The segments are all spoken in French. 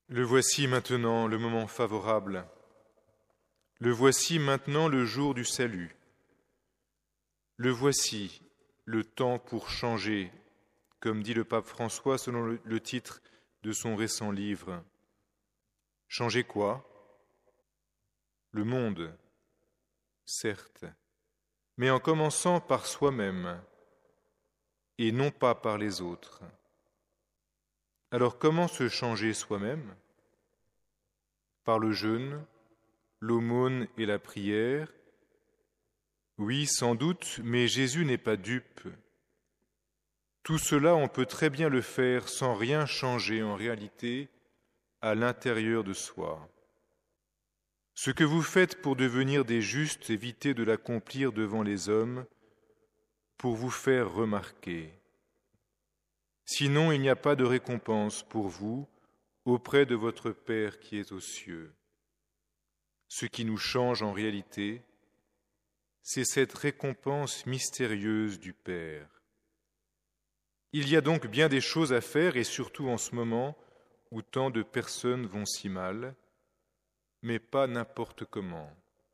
Le voici maintenant le moment favorable. Le voici maintenant le jour du salut. Le voici le temps pour changer, comme dit le pape François selon le titre de son récent livre. Changer quoi? Le monde, certes, mais en commençant par soi-même et non pas par les autres. Alors comment se changer soi-même? Par le jeûne, l'aumône et la prière? Oui, sans doute, mais Jésus n'est pas dupe. Tout cela, on peut très bien le faire sans rien changer en réalité à l'intérieur de soi. Ce que vous faites pour devenir des justes, évitez de l'accomplir devant les hommes pour vous faire remarquer. Sinon, il n'y a pas de récompense pour vous auprès de votre Père qui est aux cieux. Ce qui nous change en réalité, c'est cette récompense mystérieuse du Père. Il y a donc bien des choses à faire, et surtout en ce moment où tant de personnes vont si mal, mais pas n'importe comment.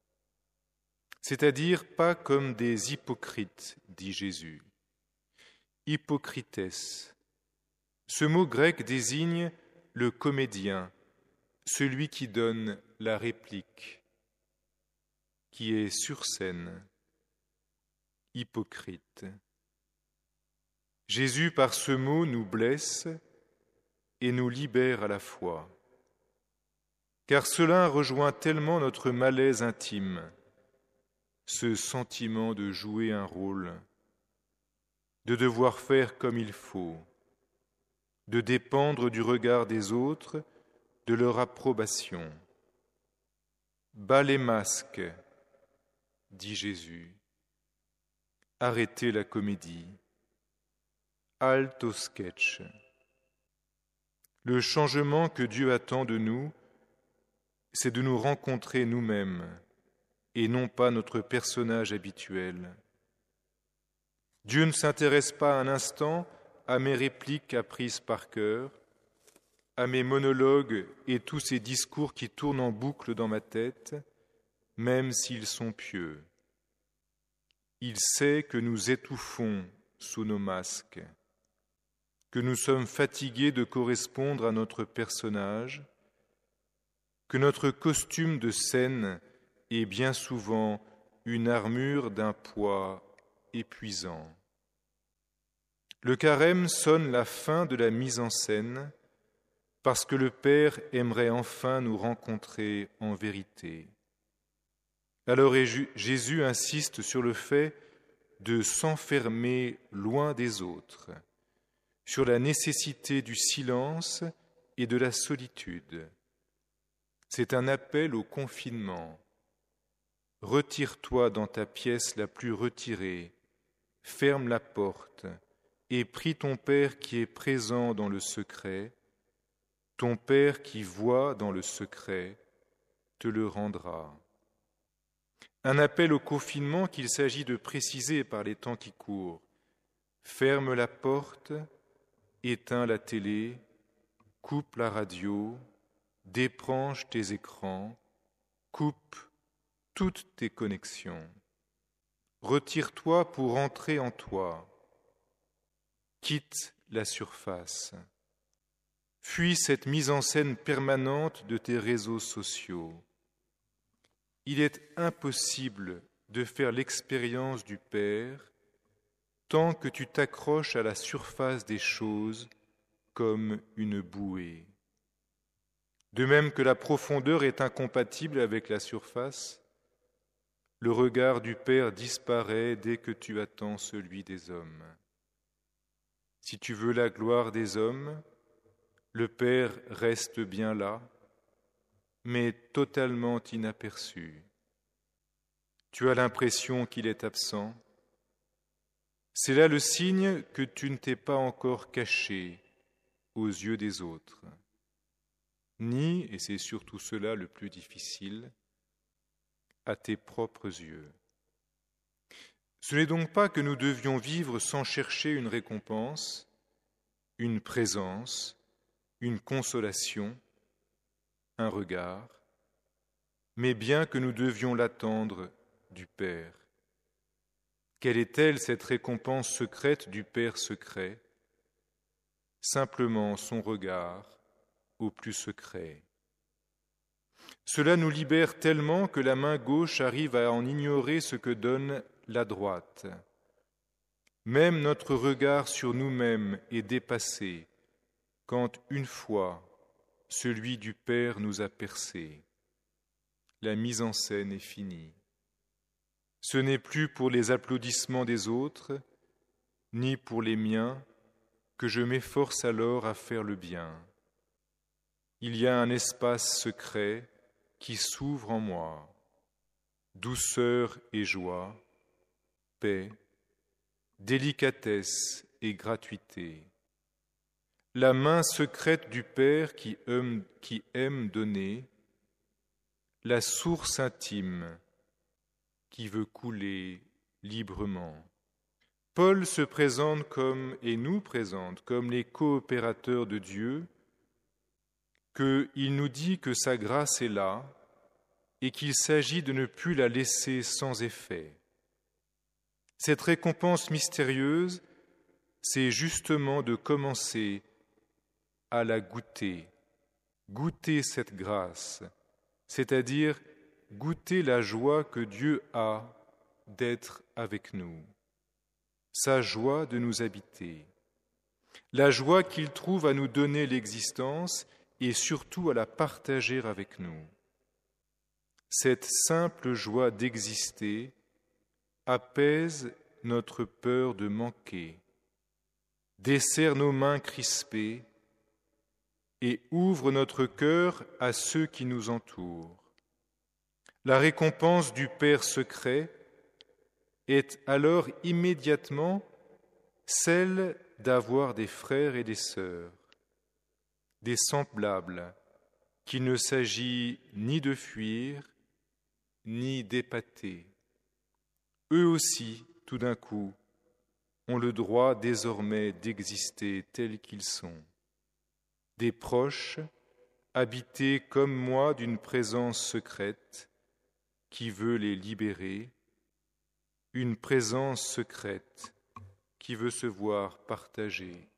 C'est-à-dire pas comme des hypocrites, dit Jésus. Hypocrites. Ce mot grec désigne le comédien, celui qui donne la réplique, qui est sur scène. Hypocrite. Jésus, par ce mot, nous blesse et nous libère à la fois. Car cela rejoint tellement notre malaise intime, ce sentiment de jouer un rôle, de devoir faire comme il faut, de dépendre du regard des autres, de leur approbation. Bas les masques, dit Jésus. Arrêtez la comédie. Halte au sketch. Le changement que Dieu attend de nous, c'est de nous rencontrer nous-mêmes et non pas notre personnage habituel. Dieu ne s'intéresse pas un instant à mes répliques apprises par cœur, à mes monologues et tous ces discours qui tournent en boucle dans ma tête, même s'ils sont pieux. Il sait que nous étouffons sous nos masques, que nous sommes fatigués de correspondre à notre personnage, que notre costume de scène est bien souvent une armure d'un poids épuisant. Le carême sonne la fin de la mise en scène parce que le Père aimerait enfin nous rencontrer en vérité. Alors Jésus insiste sur le fait de s'enfermer loin des autres, sur la nécessité du silence et de la solitude. C'est un appel au confinement. Retire-toi dans ta pièce la plus retirée, ferme la porte et prie ton Père qui est présent dans le secret, ton Père qui voit dans le secret, te le rendra. Un appel au confinement qu'il s'agit de préciser par les temps qui courent. Ferme la porte, éteins la télé, coupe la radio, débranche tes écrans, coupe toutes tes connexions. Retire-toi pour entrer en toi. Quitte la surface. Fuis cette mise en scène permanente de tes réseaux sociaux. Il est impossible de faire l'expérience du Père tant que tu t'accroches à la surface des choses comme une bouée. De même que la profondeur est incompatible avec la surface, le regard du Père disparaît dès que tu attends celui des hommes. Si tu veux la gloire des hommes, le Père reste bien là, mais totalement inaperçu. Tu as l'impression qu'il est absent. C'est là le signe que tu ne t'es pas encore caché aux yeux des autres, ni, et c'est surtout cela le plus difficile, à tes propres yeux. Ce n'est donc pas que nous devions vivre sans chercher une récompense, une présence, une consolation, un regard, mais bien que nous devions l'attendre du Père. Quelle est-elle, cette récompense secrète du Père secret? Simplement son regard au plus secret. Cela nous libère tellement que la main gauche arrive à en ignorer ce que donne la droite. Même notre regard sur nous-mêmes est dépassé quand, une fois, celui du Père nous a percés. La mise en scène est finie. Ce n'est plus pour les applaudissements des autres, ni pour les miens, que je m'efforce alors à faire le bien. Il y a un espace secret qui s'ouvre en moi, douceur et joie, paix, délicatesse et gratuité. La main secrète du Père qui aime donner, la source intime qui veut couler librement. Paul se présente comme, et nous présente comme les coopérateurs de Dieu, qu'il nous dit que sa grâce est là et qu'il s'agit de ne plus la laisser sans effet. Cette récompense mystérieuse, c'est justement de commencer à la goûter cette grâce, c'est-à-dire goûter la joie que Dieu a d'être avec nous, sa joie de nous habiter, la joie qu'il trouve à nous donner l'existence et surtout à la partager avec nous. Cette simple joie d'exister apaise notre peur de manquer, desserre nos mains crispées et ouvre notre cœur à ceux qui nous entourent. La récompense du Père secret est alors immédiatement celle d'avoir des frères et des sœurs, des semblables, qu'il ne s'agit ni de fuir, ni d'épater. Eux aussi, tout d'un coup, ont le droit désormais d'exister tels qu'ils sont. Des proches, habités comme moi d'une présence secrète qui veut les libérer, une présence secrète qui veut se voir partagée.